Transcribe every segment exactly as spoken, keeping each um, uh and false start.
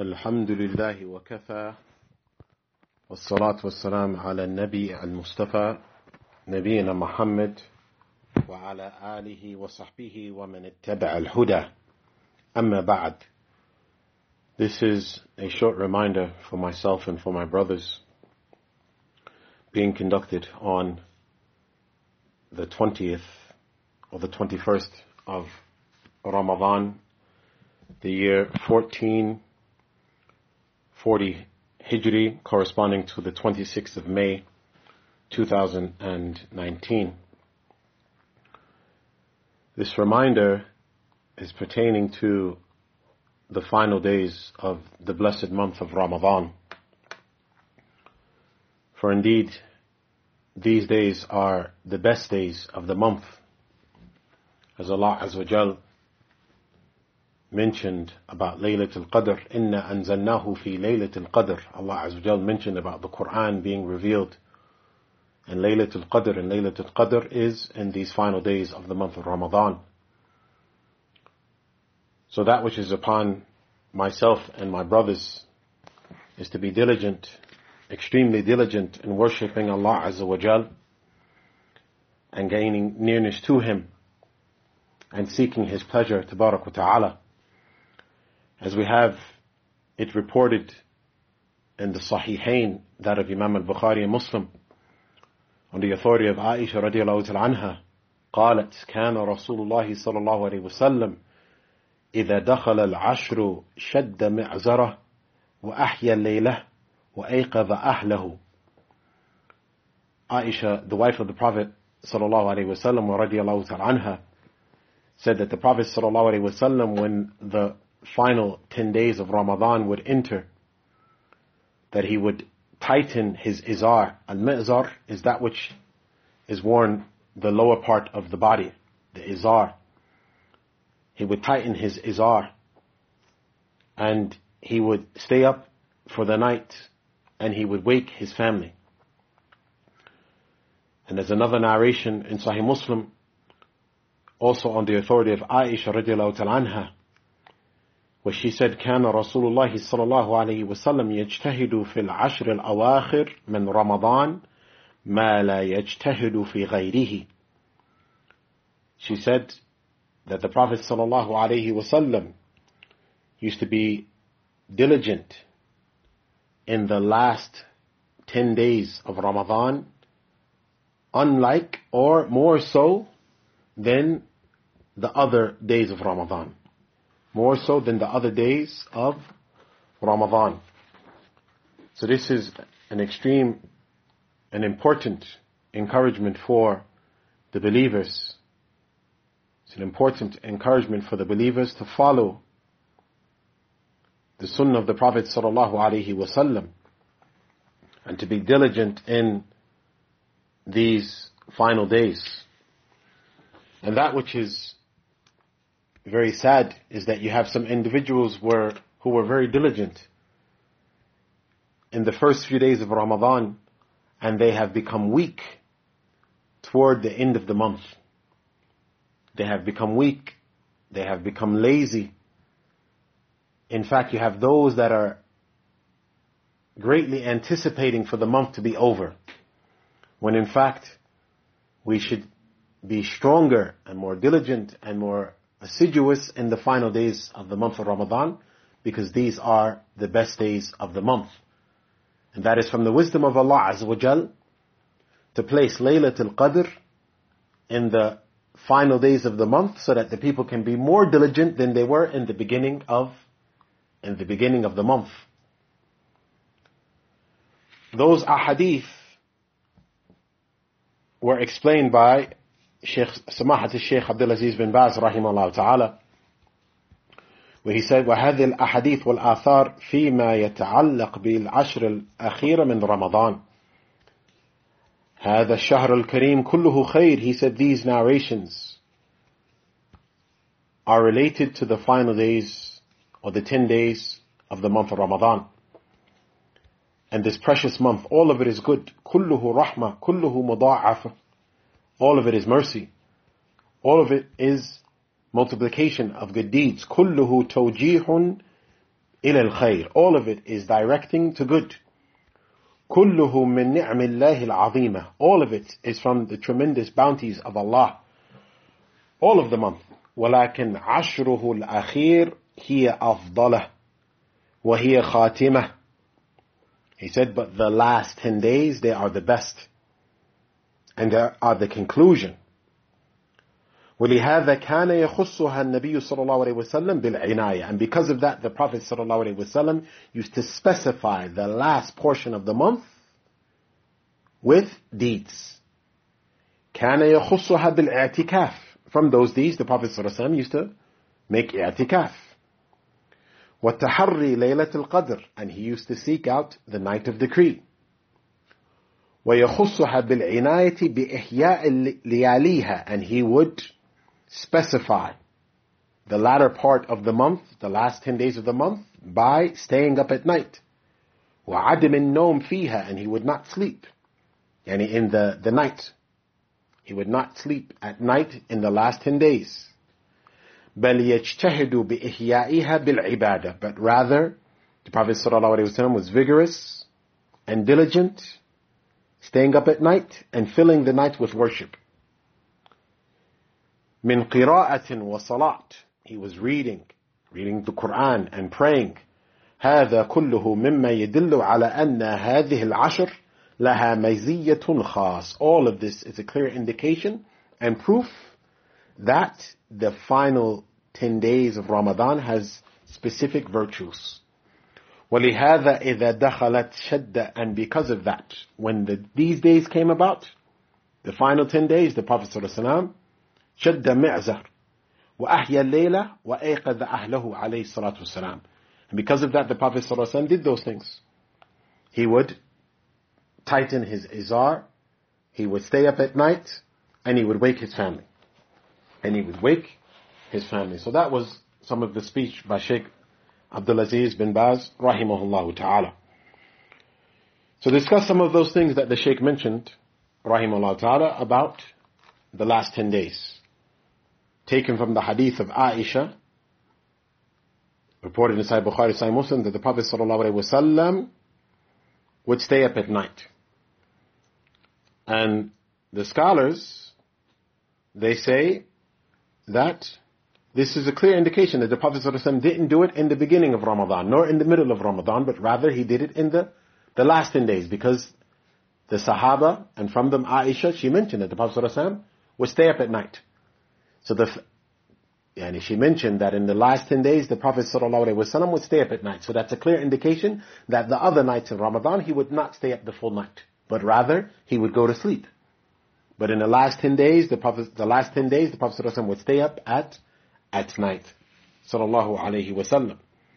الحمد لله وكفى والصلاة والسلام على النبي المصطفى نبينا محمد وعلى آله وصحبه ومن اتبع الهدى أما بعد. This is a short reminder for myself and for my brothers being conducted on the twentieth or the twenty-first of Ramadan, the year fourteen forty Hijri, corresponding to the twenty-sixth of May two thousand nineteen. This reminder is pertaining to the final days of the blessed month of Ramadan. For indeed, these days are the best days of the month. As Allah Azza wa Jal mentioned about Laylatul Qadr, Inna anzalnahu fi Laylatul Qadr. Allah Azza wa Jal mentioned about the Quran being revealed. And Laylatul Qadr and Laylatul Qadr is in these final days of the month of Ramadan. So that which is upon myself and my brothers is to be diligent, extremely diligent in worshipping Allah Azza wa Jal and gaining nearness to Him and seeking His pleasure, Tabarak wa Ta'ala. As we have it reported in the Sahihain, that of Imam al-Bukhari and Muslim, on the authority of Aisha radiallahu ta'ala anha, قالت كان رسول الله صلى الله عليه وسلم إذا دخل العشر شد معزره وأحيا الليلة وأيقظ أهله. Aisha, the wife of the Prophet sallallahu alaihi wasallam radiallahu ta'ala anha, said that the Prophet sallallahu alaihi wasallam, when the final ten days of Ramadan would enter, that he would tighten his izar. Al-mi'zar is that which is worn the lower part of the body, the izar. He would tighten his izar and he would stay up for the night and he would wake his family. And there's another narration in Sahih Muslim, also on the authority of Aisha radiallahu ta'ala anha, where she said, كان رسول الله صلى الله عليه وسلم يجتهد في العشر الأواخر من رمضان ما لا يجتهد في غيره. She said that the Prophet صلى الله عليه وسلم used to be diligent in the last ten days of Ramadan, unlike or more so than the other days of Ramadan. More so than the other days of Ramadan. So this is an extreme and important encouragement for the believers. It's an important encouragement for the believers to follow the sunnah of the Prophet sallallahu alaihi wasallam and to be diligent in these final days. And that which is very sad is that you have some individuals were, who were very diligent in the first few days of Ramadan, and they have become weak toward the end of the month. They have become weak. They have become lazy. In fact, you have those that are greatly anticipating for the month to be over, when in fact we should be stronger and more diligent and more assiduous in the final days of the month of Ramadan, because these are the best days of the month. And that is from the wisdom of Allah Azza wa Jal to place Laylatul Qadr in the final days of the month, so that the people can be more diligent than they were in the beginning of in the beginning of the month. Those ahadith were explained by Sheikh Samahat al-Sheikh Abdul Aziz bin Baz rahimahullah ta'ala, where he said, وَهَذِي الْأَحَدِيث وَالْآثَارِ فِيمَا يَتَعَلَّقْ بِالْعَشْرِ الْأَخِيرَ مِنْ رَمَضَانِ هَذَا الشَّهْرُ الْكَرِيمُ كُلُّهُ خَيْرٌ. He said these narrations are related to the final days or the ten days of the month of Ramadan. And this precious month, all of it is good. كُلُّهُ رَحْمَةٌ كُلُّهُ مُضَاعَفَةٌ. All of it is mercy. All of it is multiplication of good deeds. كُلُّهُ تَوْجِيهٌ إلى الخير. All of it is directing to good. كله من نعم الله العظيمة. All of it is from the tremendous bounties of Allah. All of the month. ولكن عشره الأخير هي أفضله وهي خاتمة. He said, but the last ten days, they are the best. And they are the conclusion. ولهذا كان يخصها النبي صلى الله عليه وسلم بالعناية. And because of that, the Prophet صلى الله عليه وسلم used to specify the last portion of the month with deeds. كان يخصها بالاعتكاف. From those deeds, the Prophet صلى الله عليه وسلم used to make i'tikaf. وَالتَّحَرِّي لَيْلَةِ الْقَدْرِ. And he used to seek out the night of decree. وَيَخُصُّهَا بِالْعِنَايَةِ بِإِحْيَاءِ لِيَالِيهَا. And he would specify the latter part of the month, the last ten days of the month, by staying up at night. وَعَدِمِ النَّوْمِ فِيهَا. And he would not sleep. Yani in the, the night. He would not sleep at night in the last ten days. بَلْ يَجْتَهِدُ بِإِحْيَائِهَا بِالْعِبَادَةِ. But rather, the Prophet ﷺ was vigorous and diligent, staying up at night and filling the night with worship. مِنْ قِرَاءَةٍ وَصَلَاةٍ. He was reading, reading the Quran and praying. هذا كله مما يدل على أن هذه العشر لها مزية خاص. All of this is a clear indication and proof that the final ten days of Ramadan has specific virtues. وَلِهَذَا إِذَا دَخَلَتْ شَدَّ. And because of that, when the, these days came about, the final ten days, the Prophet ﷺ شَدَّ مِعْزَرْ وَأَحْيَا اللَّيْلَ وَأَيْقَذَ أَهْلَهُ عَلَيْهِ الصَّلَاةُ وَالسَّلَامُ. And because of that, the Prophet ﷺ did those things. He would tighten his izar, he would stay up at night, and he would wake his family. And he would wake his family. So that was some of the speech by Sheikh Abdulaziz bin Baz, rahimahullah ta'ala. So discuss some of those things that the Sheikh mentioned, rahimahullah ta'ala, about the last ten days. Taken from the hadith of Aisha, reported in Sahih Bukhari, Sahih Muslim, that the Prophet sallallahu alaihi wasallam would stay up at night. And the scholars, they say that this is a clear indication that the Prophet ﷺ didn't do it in the beginning of Ramadan, nor in the middle of Ramadan, but rather he did it in the, the last ten days, because the Sahaba, and from them Aisha, she mentioned that the Prophet ﷺ would stay up at night. So the, yani she mentioned that in the last ten days, the Prophet ﷺ would stay up at night. So that's a clear indication that the other nights in Ramadan, he would not stay up the full night, but rather he would go to sleep. But in the last ten days, the Prophet, the last ten days, the Prophet ﷺ would stay up at, at night. Sallallahu alayhi wa sallam.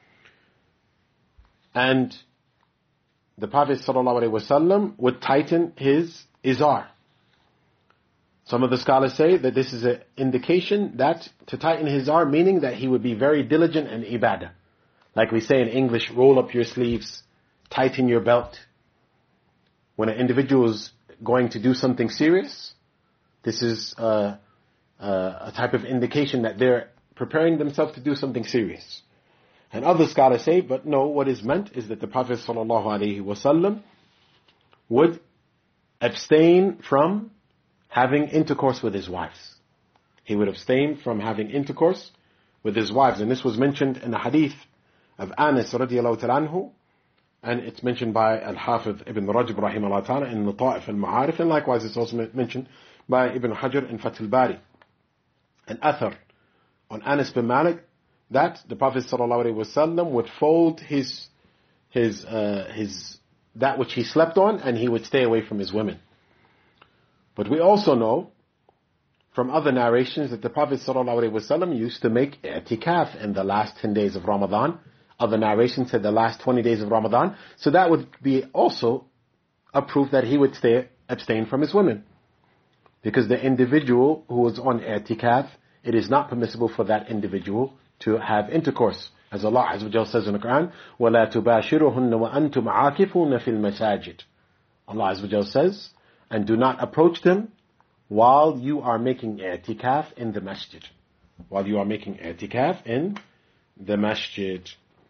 And the Prophet sallallahu alayhi wa sallam would tighten his izar. Some of the scholars say that this is an indication that to tighten his izar, meaning that he would be very diligent in ibadah. Like we say in English, roll up your sleeves, tighten your belt. When an individual is going to do something serious, this is uh, uh, a type of indication that they're preparing themselves to do something serious. And other scholars say, but no, what is meant is that the Prophet sallallahu alaihi wasallam would abstain from having intercourse with his wives. He would abstain from having intercourse with his wives. And this was mentioned in the hadith of Anas radiallahu ta'ala anhu, and it's mentioned by Al-Hafidh Ibn Rajab rahimahullah ta'ala in Lata'if al-Ma'arif, and likewise it's also mentioned by Ibn Hajar in Fath al-Bari. An athar on Anas bin Malik, that the Prophet sallallahu alaihi wasallam would fold his, his, uh, his, that which he slept on, and he would stay away from his women. But we also know from other narrations that the Prophet sallallahu alaihi wasallam used to make i'tikaf in the last ten days of Ramadan. Other narrations said the last twenty days of Ramadan. So that would be also a proof that he would stay, abstain from his women. Because the individual who is on i'tikaf, it is not permissible for that individual to have intercourse. As Allah Azza wa Jalla says in the Quran, وَلَا تُبَاشِرُهُنَّ وَأَنْتُمْ عَاكِفُونَ فِي الْمَسَاجِدِ. Allah Azza wa Jalla says, and do not approach them while you are making i'tikaf in the masjid. While you are making i'tikaf in the masjid.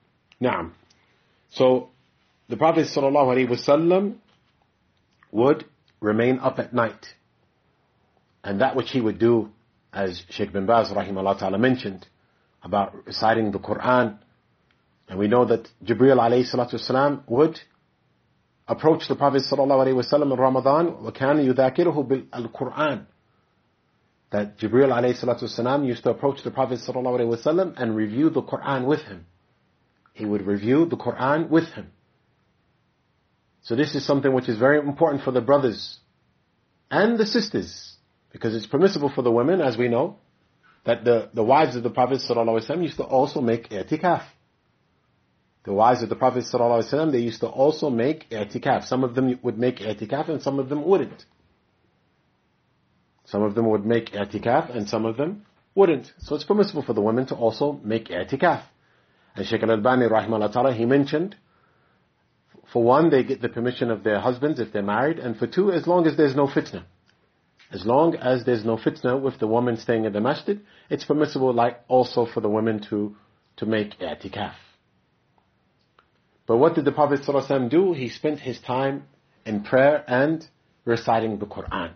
Naam. So, the Prophet ﷺ would remain up at night. And that which he would do, as Shaykh bin Baz rahimahullah ta'ala mentioned, about reciting the Quran. And we know that Jibreel alayhi salatu wasalam would approach the Prophet ﷺ in Ramadan, وَكَانَ يُذَاكِرُهُ بِالْقُرْآنِ, that Jibreel alayhi salatu wasalam used to approach the Prophet ﷺ and review the Quran with him. He would review the Quran with him. So this is something which is very important for the brothers and the sisters, because it's permissible for the women, as we know, that the, the wives of the Prophet ﷺ used to also make i'tikaf. The wives of the Prophet ﷺ, they used to also make i'tikaf. Some of them would make i'tikaf and some of them wouldn't. Some of them would make i'tikaf and some of them wouldn't. So it's permissible for the women to also make i'tikaf. And Shaykh al-Albani rahimahullah ta'ala, he mentioned, for one, they get the permission of their husbands if they're married, and for two, as long as there's no fitna. As long as there's no fitna with the woman staying in the masjid, it's permissible like also for the women to, to make i'tikaf. But what did the Prophet ﷺ do? He spent his time in prayer and reciting the Quran.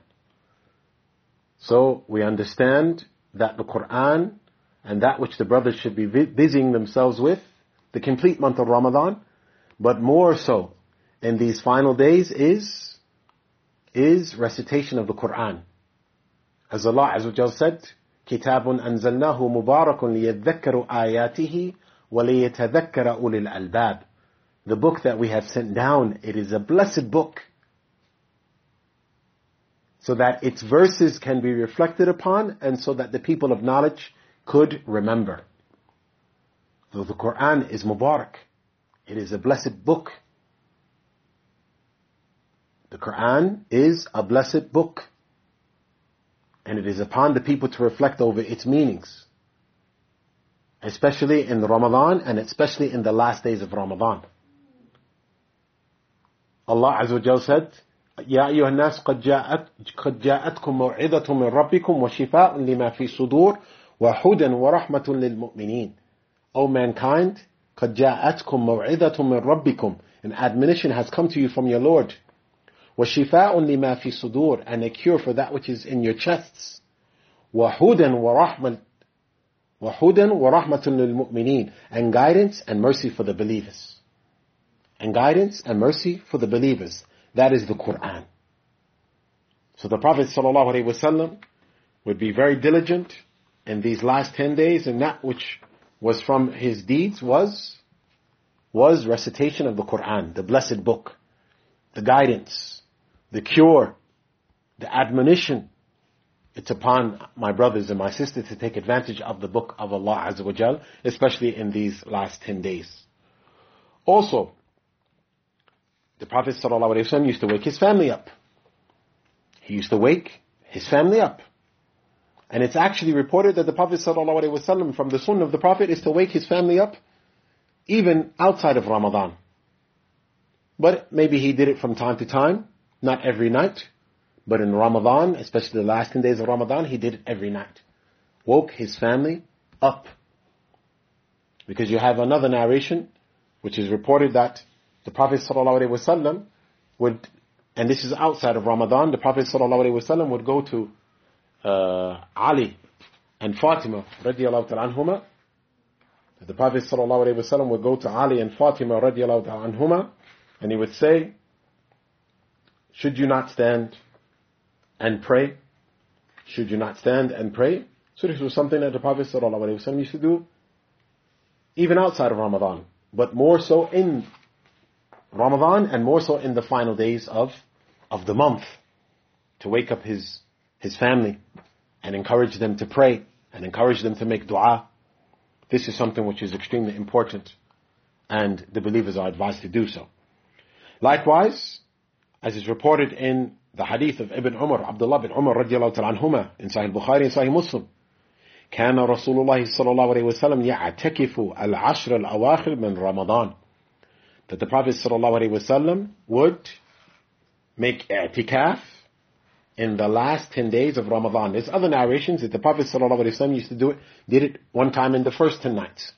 So we understand that the Quran and that which the brothers should be busying themselves with, the complete month of Ramadan, but more so in these final days is, is recitation of the Quran. As Allah Azza wa Jal said, كِتَابٌ أَنزَلْنَاهُ مُبَارَكٌ لِيَذَّكَّرُ آيَاتِهِ وَلِيَتَذَكَّرَ أُولِي الْأَلْبَابِ. The book that we have sent down, it is a blessed book, so that its verses can be reflected upon and so that the people of knowledge could remember. So the Quran is Mubarak. It is a blessed book. The Quran is a blessed book. And it is upon the people to reflect over its meanings. Especially in Ramadan and especially in the last days of Ramadan. Allah Azza wa Jal said, يَا أَيُّهَا النَّاسُ قَدْ جَاءَتْ قَدْ جَاءَتْكُمْ مَوْعِظَةٌ مِّن رَبِّكُمْ وَشِفَاءٌ لِمَا فِي الصُّدُورِ وَهُدًى وَرَحْمَةٌ لِلْمُؤْمِنِينَ. O mankind, قَدْ جَاءَتْكُمْ مَوْعِظَةٌ مِّن رَبِّكُمْ. An admonition has come to you from your Lord. وَشِفَاءٌ لِمَا فِي الصُّدُورِ. And a cure for that which is in your chests. وَهُدًى وَرَحْمَةٌ وَهُدًى وَرَحْمَةٌ لِلْمُؤْمِنِينَ. And guidance and mercy for the believers. And guidance and mercy for the believers. That is the Quran. So the Prophet ﷺ would be very diligent in these last ten days, and that which was from his deeds was, was recitation of the Quran, the blessed book, the guidance, the cure, the admonition. It's upon my brothers and my sisters to take advantage of the book of Allah Azza wa Jal, especially in these last ten days. Also, the Prophet ﷺ used to wake his family up. He used to wake his family up. And it's actually reported that the Prophet ﷺ, from the sunnah of the Prophet, is to wake his family up even outside of Ramadan. But maybe he did it from time to time, not every night. But in Ramadan, especially the last ten days of Ramadan, he did it every night. Woke his family up. Because you have another narration, which is reported that the Prophet ﷺ would, and this is outside of Ramadan, the Prophet ﷺ would go to uh, Ali and Fatima radiallahu ta'ala anhuma. The Prophet ﷺ would go to Ali and Fatima radiallahu ta'ala anhuma, and he would say, should you not stand and pray? Should you not stand and pray? So this was something that the Prophet ﷺ used to do even outside of Ramadan, but more so in Ramadan and more so in the final days of, of the month, to wake up his, his family and encourage them to pray and encourage them to make dua. This is something which is extremely important, and the believers are advised to do so. Likewise, as is reported in the hadith of Ibn Umar, Abdullah bin Umar radiallahu ta'ala anhuma, in Sahih Bukhari and Sahih Muslim, كان رسول الله صلى الله عليه وسلم يعتكف العشر الأواخر من رمضان. That the Prophet ﷺ would make i'tikaf in the last ten days of Ramadan. There's other narrations that the Prophet ﷺ used to do it, did it one time in the first ten nights.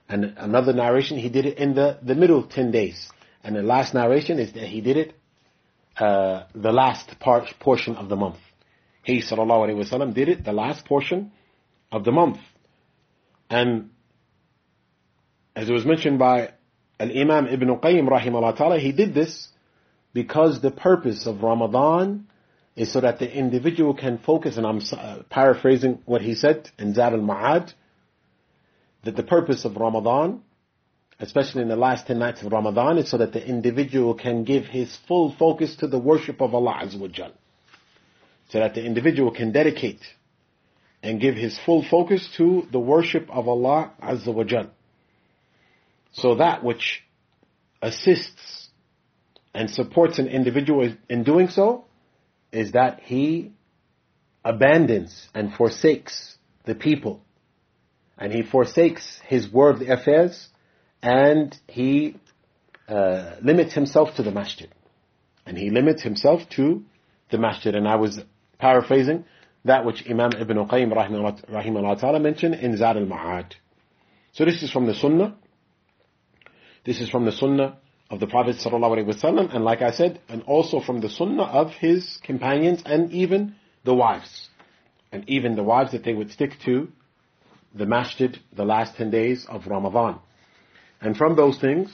And another narration, he did it in the, the middle ten days. And the last narration is that he did it uh, the last part, portion of the month. He, sallallahu alayhi wa sallam, did it the last portion of the month. And as it was mentioned by Al-Imam Ibn Qayyim rahimahullah ta'ala, he did this because the purpose of Ramadan is so that the individual can focus, and I'm uh, paraphrasing what he said in Zad al-Ma'ad, that the purpose of Ramadan, especially in the last ten nights of Ramadan, is so that the individual can give his full focus to the worship of Allah Azza wa Jal. So that the individual can dedicate and give his full focus to the worship of Allah Azza wa Jal. So that which assists and supports an individual in doing so is that he abandons and forsakes the people, and he forsakes his worldly affairs, and he uh, limits himself to the masjid. And he limits himself to the masjid. And I was paraphrasing that which Imam Ibn Qayyim rahimahullah ta'ala mentioned in Zad al-Ma'ad. So this is from the Sunnah. This is from the Sunnah of the Prophet sallallahu alaihi wasallam, and like I said, and also from the Sunnah of his companions, and even the wives. And even the wives, that they would stick to the masjid the last ten days of Ramadan. And from those things,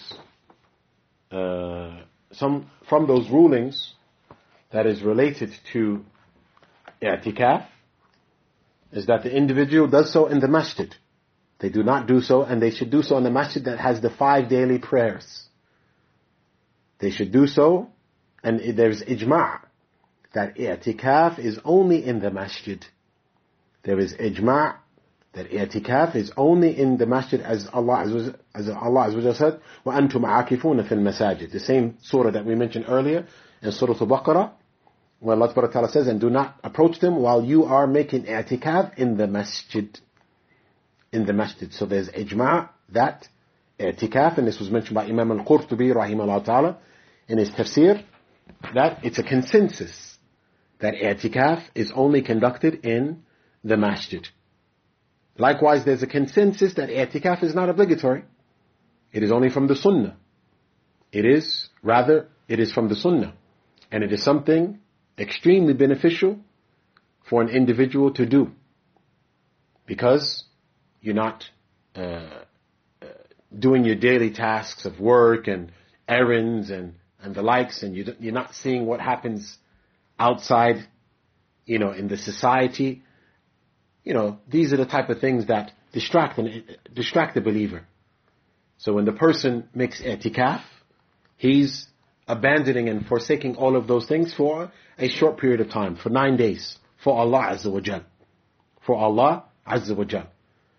uh, some from those rulings that is related to i'tikaf, is that the individual does so in the masjid. They do not do so, and they should do so in the masjid that has the five daily prayers. They should do so, and there's ijma' that i'tikaf is only in the masjid. There is ijma' that i'tikaf is only in the masjid, as Allah Azza as Allah Azza wa said, وَأَنْتُمْ عَاكِفُونَ فِي الْمَسَاجِدِ. The same surah that we mentioned earlier in Surah Al-Baqarah, where Allah Subhanahu wa ta'ala says, and do not approach them while you are making i'tikaf in the masjid. In the masjid. So there's ijma' that i'tikaf, and this was mentioned by Imam Al-Qurtubi rahimahullah ta'ala in his tafsir, that it's a consensus that i'tikaf is only conducted in the masjid. Likewise, there's a consensus that i'tikaf is not obligatory. It is only from the sunnah. It is, rather, it is from the sunnah. And it is something extremely beneficial for an individual to do. Because you're not uh, uh, doing your daily tasks of work and errands and, and the likes, and you, you're not seeing what happens outside, you know, in the society. You know, these are the type of things that distract and distract the believer. So when the person makes i'tikaf, he's abandoning and forsaking all of those things for a short period of time, for nine days, for Allah Azza wa Jal. For Allah Azza wa Jal.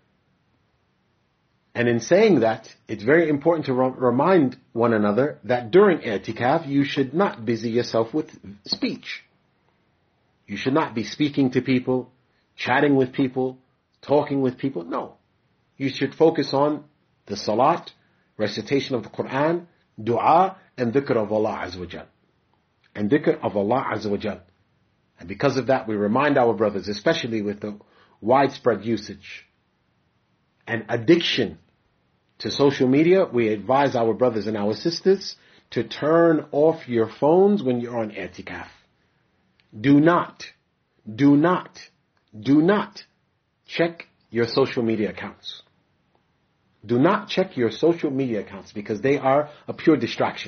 And in saying that, it's very important to re- remind one another that during i'tikaf, you should not busy yourself with speech. You should not be speaking to people, chatting with people, talking with people. No. You should focus on the salat, recitation of the Quran, dua, and dhikr of Allah Azza wa Jal. And dhikr of Allah Azza wa Jal. And because of that, we remind our brothers, especially with the widespread usage and addiction to social media, we advise our brothers and our sisters to turn off your phones when you're on i'tikaf. Do not, do not, do not check your social media accounts. Do not check your social media accounts because they are a pure distraction.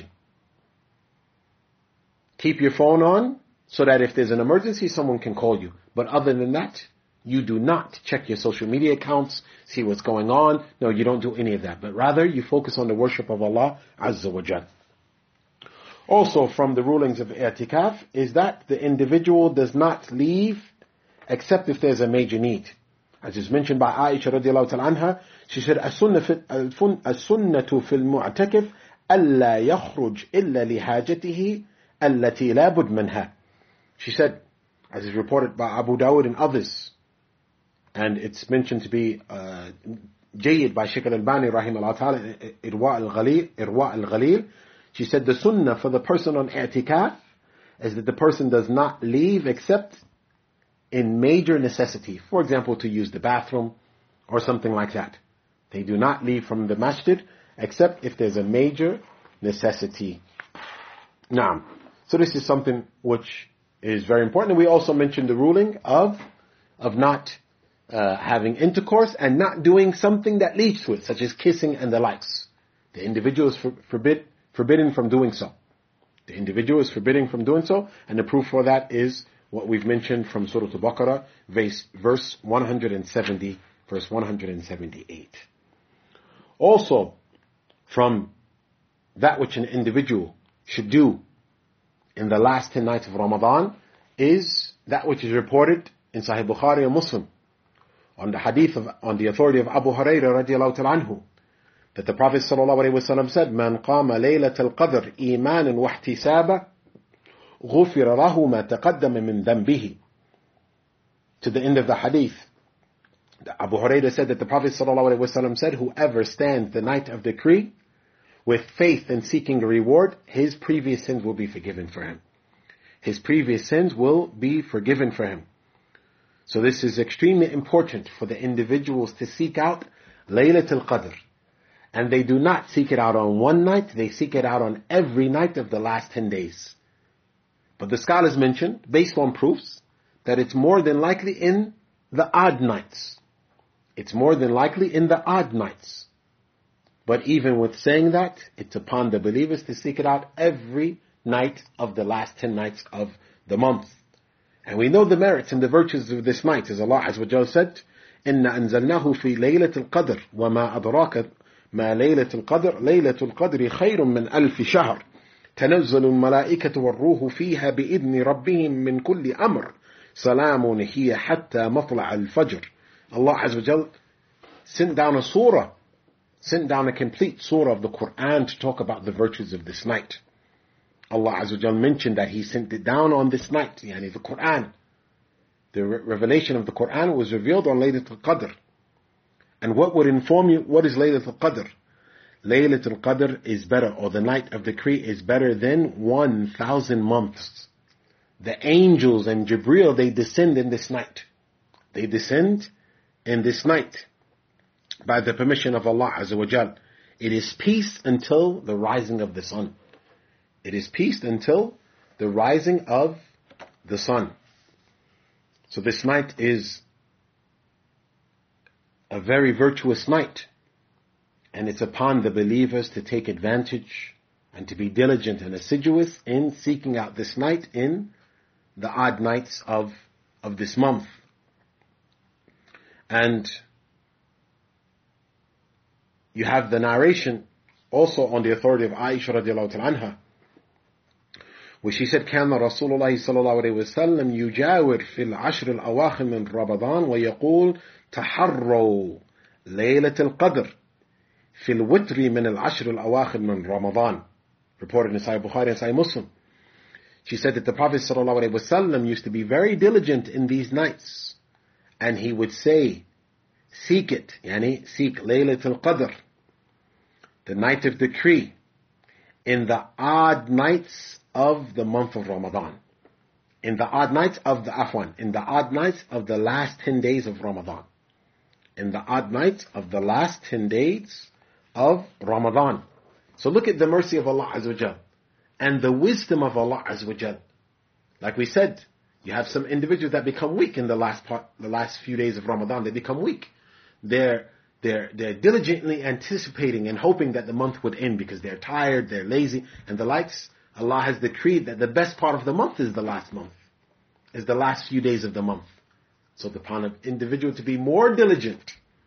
Keep your phone on so that if there's an emergency, someone can call you. But other than that, you do not check your social media accounts, see what's going on. No, you don't do any of that. But rather, you focus on the worship of Allah Azza wa Jal. Also, from the rulings of i'tikaf is that the individual does not leave except if there's a major need. As is mentioned by Aisha radiallahu ta'ala anha, she said, السنة في المعتكف ألا يخرج إلا لحاجته التي لا بد منها. She said, as is reported by Abu Dawud and others, and it's mentioned to be uh, جيد by Shaykh al-Albani rahimahullah ta'ala, Irwa al-Ghalil, Irwa al-Ghalil. She said the sunnah for the person on i'tikaf is that the person does not leave except in major necessity. For example, to use the bathroom or something like that. They do not leave from the masjid except if there's a major necessity. Now, so this is something which is very important. And we also mentioned the ruling of of not uh, having intercourse and not doing something that leads to it, such as kissing and the likes. The individual is for, forbid, forbidden from doing so. The individual is forbidden from doing so, and the proof for that is what we've mentioned from Surah Al-Baqarah, verse, verse one hundred seventy, verse one hundred seventy-eight. Also, from that which an individual should do in the last ten nights of Ramadan is that which is reported in Sahih Bukhari and Muslim on the hadith of, on the authority of Abu Hurairah radiallahu ta'ala anhu, that the Prophet sallallahu alaihi wasallam said, "Man qama laylatal qadr imanan wa ihtisaba, ghufira lahu ma taqaddama min dhanbihi." To the end of the hadith, Abu Hurairah said that the Prophet sallallahu alaihi wasallam said, "Whoever stands the night of decree with faith and seeking a reward, his previous sins will be forgiven for him." His previous sins will be forgiven for him. So this is extremely important for the individuals to seek out Laylatul Qadr. And they do not seek it out on one night, they seek it out on every night of the last ten days. But the scholars mentioned, based on proofs, that it's more than likely in the odd nights. It's more than likely in the odd nights. But even with saying that, it's upon the believers to seek it out every night of the last ten nights of the month. And we know the merits and the virtues of this night, as Allah Azza wa Jalla said, إِنَّا أَنزَلْنَاهُ فِي لَيْلَةِ الْقَدْرِ وَمَا أَدْرَاكَ مَا لَيْلَةُ الْقَدْرِ لَيْلَةُ الْقَدْرِ خَيْرٌ مِّنْ أَلْفِ شَهْرٍ تَنَزَّلُ الْمَلَائِكَةُ وَالرُّوحُ فِيهَا بِإِذْنِ رَبِّهِمْ مِنْ كُلِّ أَمْرٍ سَلَامٌ هِيَ حَتَّى مَطْلَعَ الْفَجْرِ. Allah Azza wa Jalla sent down a surah, sent down a complete surah of the Quran to talk about the virtues of this night. Allah Azza wa Jalla mentioned that He sent it down on this night, yani the Quran. The re- revelation of the Quran was revealed on Laylatul Qadr. And what would inform you, what is Laylatul Qadr? Laylatul Qadr is better, or the night of decree is better than one thousand months. The angels and Jibreel, they descend in this night. They descend in this night by the permission of Allah Azza wa Jalla. It is peace until the rising of the sun. It is peace until the rising of the sun. So this night is a very virtuous night. And it's upon the believers to take advantage and to be diligent and assiduous in seeking out this night in the odd nights of, of this month. And you have the narration also on the authority of Aisha radiallahu ta'ala anha, where she said, كان رسول الله صلى الله عليه وسلم يجاور في العشر الأواخر من رمضان ويقول تحروا ليلة القدر في الوتر من العشر الأواخر من رمضان. Reported in Sahih Bukhari and Sahih Muslim. She said that the Prophet صلى الله عليه وسلم used to be very diligent in these nights. And he would say, seek it, yani seek Laylatul Qadr, the night of decree, in the odd nights of the month of Ramadan. In the odd nights of the Afwan, in the odd nights of the last ten days of Ramadan. In the odd nights of the last ten days of Ramadan. So look at the mercy of Allah Azza wa Jal and the wisdom of Allah Azza wa Jal. Like we said, you have some individuals that become weak in the last part, the last few days of Ramadan. They become weak. They're They're, they're diligently anticipating and hoping that the month would end because they're tired, they're lazy, and the likes. Allah has decreed that the best part of the month is the last month, is the last few days of the month. So upon an individual to be more diligent,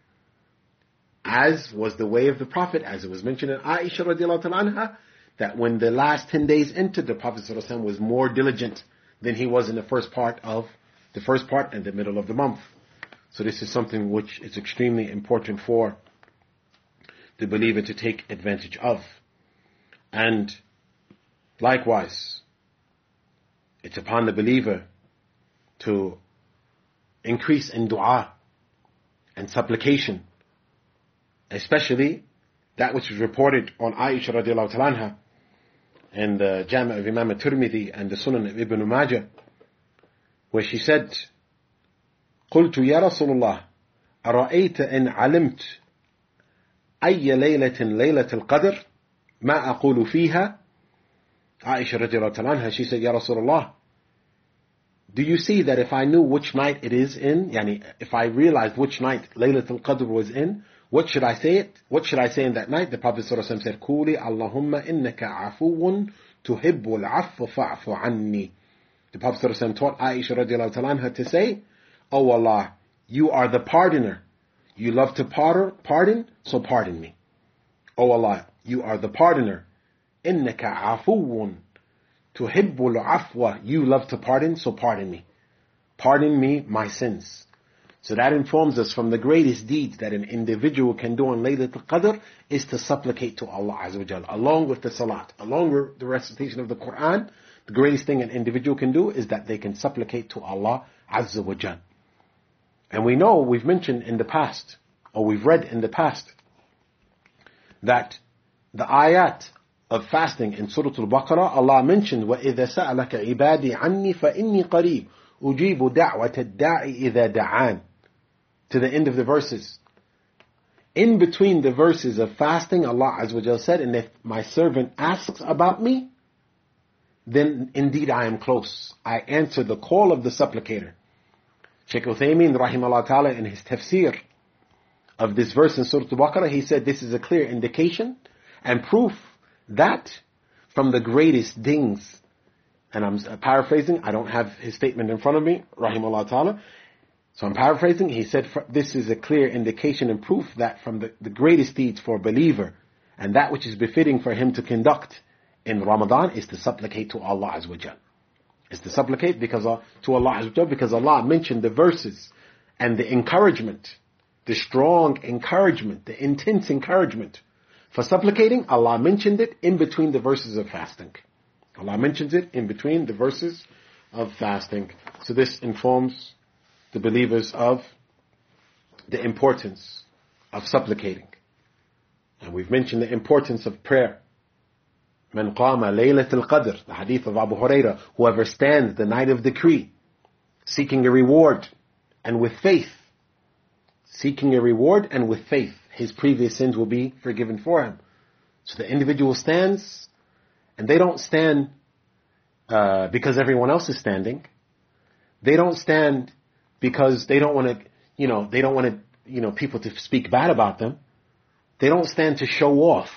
as was the way of the Prophet, as it was mentioned in Aisha radiallahu ta'ala anha, that when the last ten days entered, the Prophet sallallahu alaihi wasallam was more diligent than he was in the first part of, the first part and the middle of the month. So this is something which is extremely important for the believer to take advantage of. And likewise, it's upon the believer to increase in dua and supplication, especially that which is reported on Aisha radiallahu ta'ala anha and the Jami' of Imam al-Tirmidhi and the Sunan of Ibn Majah, where she said, قلت يا رسول الله أرأيت إن علمت أي ليلة ليلة القدر ما أقول فيها. Aisha radiallahu anha, she said, Ya Rasulullah, do you see that if I knew which night it is in, yani if I realized which night Laylatul Qadr was in, what should I say it? What should I say in that night? The Prophet ﷺ said, Quli Allahumma innaka afuun tuhibbul afwa fa'fu anni. The Prophet ﷺ taught Aisha radiallahu anha to say, Oh Allah, you are the pardoner. You love to pardon, so pardon me. Oh Allah, you are the pardoner. Innaka afuun tuhibbul afwa. You love to pardon, so pardon me. Pardon me my sins. So that informs us from the greatest deeds that an individual can do on Laylatul Qadr is to supplicate to Allah Azza wa Jal, along with the salat, along with the recitation of the Quran. The greatest thing an individual can do is that they can supplicate to Allah Azza wa Jal. And we know, we've mentioned in the past, or we've read in the past, that the ayat of fasting in Surah Al-Baqarah, Allah mentioned, وَإِذَا سَأَلَكَ عِبَادِي عَنِّي فَإِنِّي قَرِيبٌ أُجِيبُ دَعْوَةَ الدَّاعِ إِذَا دَعَانِ, to the end of the verses. In between the verses of fasting, Allah Azza wa Jalla said, and if my servant asks about me, then indeed I am close. I answer the call of the supplicator. Shaykh Uthaymeen rahimahullah ta'ala, in his tafsir of this verse in Surah Al-Baqarah, he said this is a clear indication and proof that from the greatest things, and I'm paraphrasing, I don't have his statement in front of me, rahimahullah ta'ala, so I'm paraphrasing, he said this is a clear indication and proof that from the, the greatest deeds for a believer, and that which is befitting for him to conduct in Ramadan, is to supplicate to Allah Azza wa Jal. Is to supplicate because uh, to Allah Azza wa Jal, because Allah mentioned the verses and the encouragement, the strong encouragement, the intense encouragement for supplicating. Allah mentioned it in between the verses of fasting. Allah mentions it in between the verses of fasting. So this informs the believers of the importance of supplicating. And we've mentioned the importance of prayer. Man qama laylatul qadr, the hadith of Abu Hurairah, whoever stands the night of decree, seeking a reward and with faith, seeking a reward and with faith, his previous sins will be forgiven for him. So the individual stands, and they don't stand uh, because everyone else is standing. They don't stand because they don't want to, you know, they don't want to, you know, people to speak bad about them. They don't stand to show off.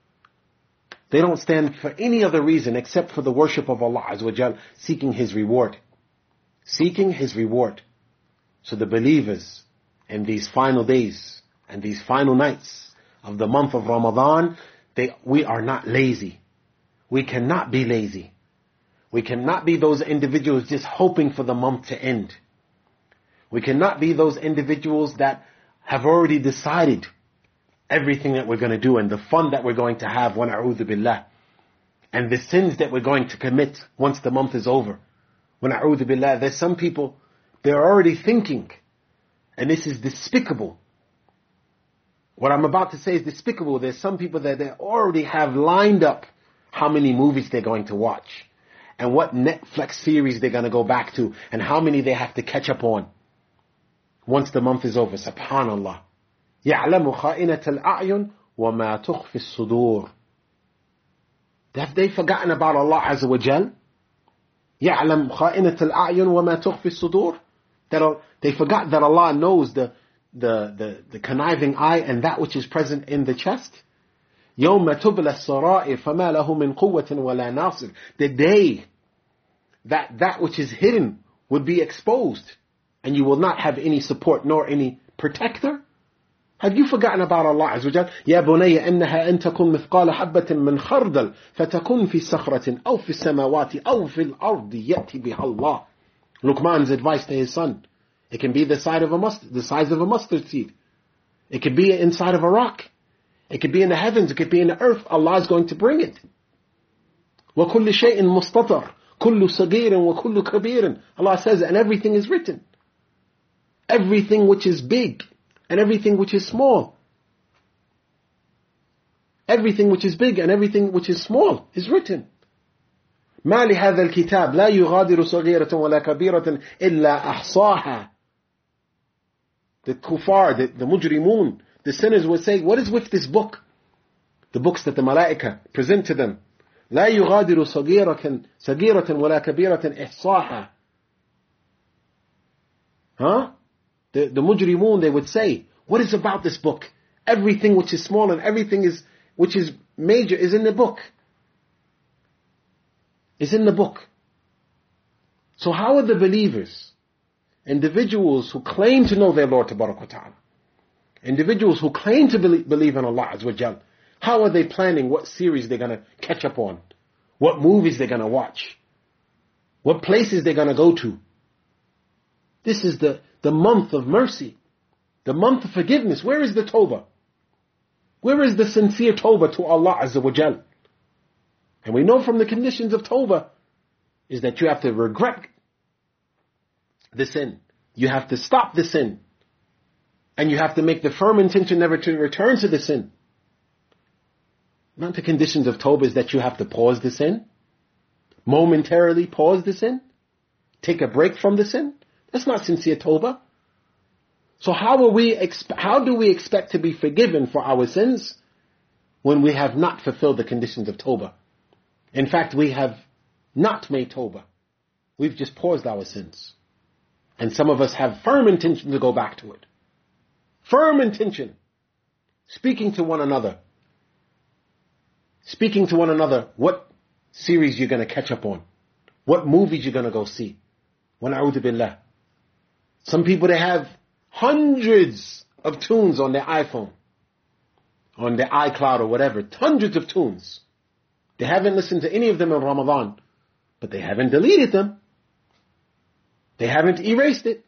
They don't stand for any other reason except for the worship of Allah Azza wa Jal, seeking His reward. Seeking His reward. So the believers in these final days and these final nights of the month of Ramadan, they, we are not lazy. We cannot be lazy. We cannot be those individuals just hoping for the month to end. We cannot be those individuals that have already decided everything that we're going to do and the fun that we're going to have, wa na'udhu billah, and the sins that we're going to commit once the month is over. Wa na'udhu billah. There's some people, they're already thinking, and this is despicable. What I'm about to say is despicable. There's some people that they already have lined up how many movies they're going to watch, and what Netflix series they're going to go back to, and how many they have to catch up on once the month is over. Subhanallah. يَعْلَمُ خَائِنَةَ الْأَعْيُنِ وَمَا تُخْفِي الصُّدُورِ. Have they forgotten about Allah Azza wa Jal? يَعْلَمُ خَائِنَةَ الْأَعْيُنِ وَمَا تُخْفِي الصُّدُورِ. That they forgot that Allah knows the, the, the, the conniving eye and that which is present in the chest. يَوْمَ تُبْلَى السَّرَائِرِ فَمَا لَهُ مِنْ قُوَّةٍ وَلَا نَاصِرٍ. The day that that which is hidden would be exposed, and you will not have any support nor any protector. Have you forgotten about Allah Azza wa Jal? يَا بُنَيَّ إِنَّهَا أَن تَكُنْ مِثْقَالَ حَبَّةٍ مِّنْ خَرْدَلٍ فَتَكُنْ فِي صَخْرَةٍ أَوْ فِي السَّمَاوَاتِ أَوْ فِي الْأَرْضِ يَأْتِ بِهَا اللَّهُ. Luqman's advice to his son. It can be the size of a mustard, the size of a mustard seed. It could be inside of a rock. It could be in the heavens. It could be in the earth. Allah is going to bring it. وَكُلُّ شَيْءٍ مُسْتَطَرٍ كُلُّ صَغِيرٍ وَكُلُّ كَبِيرٍ. Allah says, and everything is written. Everything which is big and everything which is small. Everything which is big and everything which is small is written. ما لهذا الكتاب لا يغادر صغيرة ولا كبيرة إلا أحصاها. The kuffar, the, the mujrimun, the sinners would say, what is with this book? The books that the malaika present to them. لا يغادر صغيرة صغيرة ولا كبيرة إحصاها. Huh? The, the mujrimun, they would say, what is about this book? Everything which is small and everything is which is major is in the book. Is in the book. So how are the believers, individuals who claim to know their Lord Tabarak wa Ta'ala, individuals who claim to believe, believe in Allah Azza wa Jal, how are they planning what series they're going to catch up on? What movies they're going to watch? What places they're going to go to? This is the, the month of mercy. The month of forgiveness. Where is the tawbah? Where is the sincere tawbah to Allah Azza wa Jal? And we know from the conditions of tawbah is that you have to regret the sin. You have to stop the sin. And you have to make the firm intention never to return to the sin. Not the conditions of tawbah is that you have to pause the sin. Momentarily pause the sin. Take a break from the sin. That's not sincere tawbah. So how are we, expe- how do we expect to be forgiven for our sins when we have not fulfilled the conditions of tawbah? In fact, we have not made tawbah. We've just paused our sins. And some of us have firm intention to go back to it. Firm intention. Speaking to one another. Speaking to one another what series you're going to catch up on. What movies you're going to go see. Wa na'udhu billah. Some people, they have hundreds of tunes on their iPhone. On their iCloud or whatever. Hundreds of tunes. They haven't listened to any of them in Ramadan. But they haven't deleted them. They haven't erased it.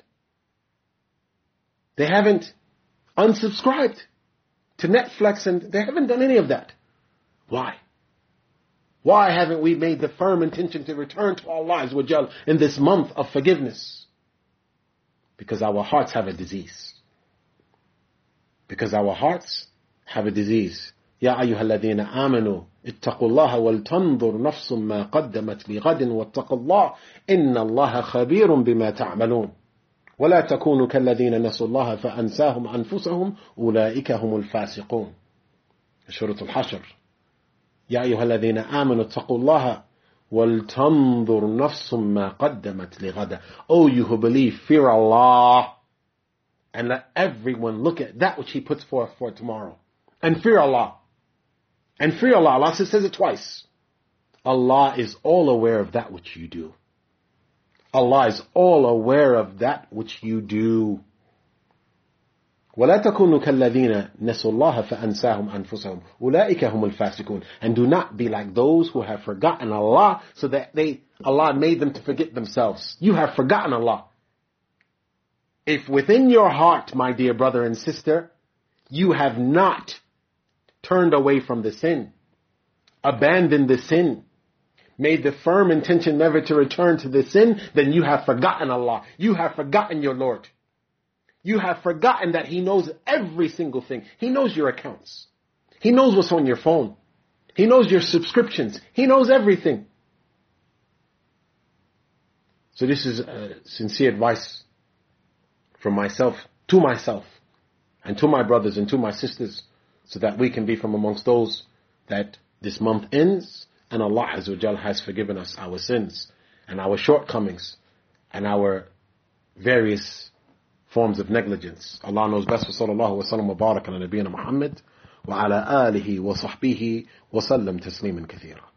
They haven't unsubscribed to Netflix, and they haven't done any of that. Why? Why haven't we made the firm intention to return to Allah Azza wa Jal in this month of forgiveness? Because our hearts have a disease. Because our hearts have a disease. يا أيها الذين آمنوا اتقوا الله ولتنظر نفس ما قدمت لغد واتقوا الله إن الله خبير بما تعملون ولا تكونوا كالذين نسوا الله فأنساهم أنفسهم أولئك هم الفاسقون. سورة الحشر. يا أيها الذين آمنوا اتقوا الله ولتنظر نفس ما قدمت لغد. Oh, you who believe, fear Allah, and let everyone look at that which he puts forth for tomorrow. And fear Allah. And fear Allah. Allah says it twice. Allah is all aware of that which you do. Allah is all aware of that which you do. وَلَا تَكُونُوا كَالَّذِينَ نَسُوا اللَّهَ فَأَنْسَاهُمْ أَنفُسَهُمْ أُولَٰئِكَ هُمُ الْفَاسِقُونَ. And do not be like those who have forgotten Allah, so that they Allah made them to forget themselves. You have forgotten Allah. If within your heart, my dear brother and sister, you have not turned away from the sin, abandoned the sin, made the firm intention never to return to the sin, then you have forgotten Allah. You have forgotten your Lord. You have forgotten that He knows every single thing. He knows your accounts. He knows what's on your phone. He knows your subscriptions. He knows everything. So this is a sincere advice from myself, to myself, and to my brothers and to my sisters, so that we can be from amongst those that this month ends and Allah Azza wa Jal has forgiven us our sins and our shortcomings and our various forms of negligence. Allah knows best. Wa sallallahu wa sallam wa barak ala nabiyyina Muhammad wa ala alihi wa sahbihi wa sallam tasliman kathira.